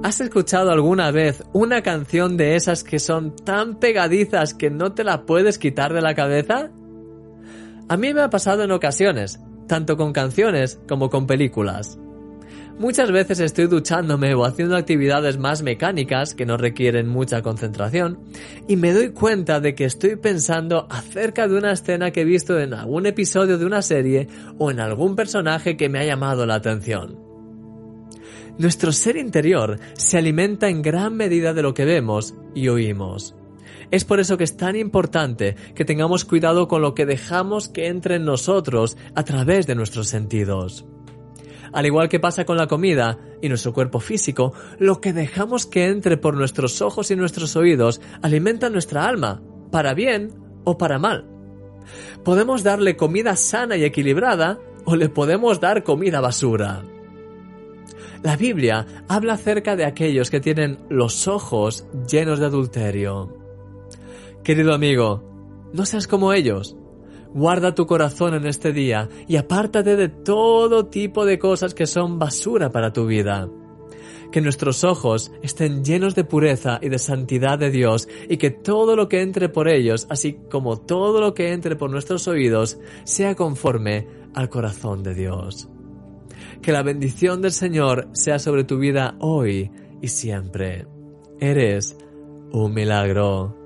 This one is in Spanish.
¿Has escuchado alguna vez una canción de esas que son tan pegadizas que no te la puedes quitar de la cabeza? A mí me ha pasado en ocasiones, tanto con canciones como con películas. Muchas veces estoy duchándome o haciendo actividades más mecánicas que no requieren mucha concentración y me doy cuenta de que estoy pensando acerca de una escena que he visto en algún episodio de una serie o en algún personaje que me ha llamado la atención. Nuestro ser interior se alimenta en gran medida de lo que vemos y oímos. Es por eso que es tan importante que tengamos cuidado con lo que dejamos que entre en nosotros a través de nuestros sentidos. Al igual que pasa con la comida y nuestro cuerpo físico, lo que dejamos que entre por nuestros ojos y nuestros oídos alimenta nuestra alma, para bien o para mal. Podemos darle comida sana y equilibrada o le podemos dar comida basura. La Biblia habla acerca de aquellos que tienen los ojos llenos de adulterio. Querido amigo, no seas como ellos. Guarda tu corazón en este día y apártate de todo tipo de cosas que son basura para tu vida. Que nuestros ojos estén llenos de pureza y de santidad de Dios y que todo lo que entre por ellos, así como todo lo que entre por nuestros oídos, sea conforme al corazón de Dios. Que la bendición del Señor sea sobre tu vida hoy y siempre. Eres un milagro.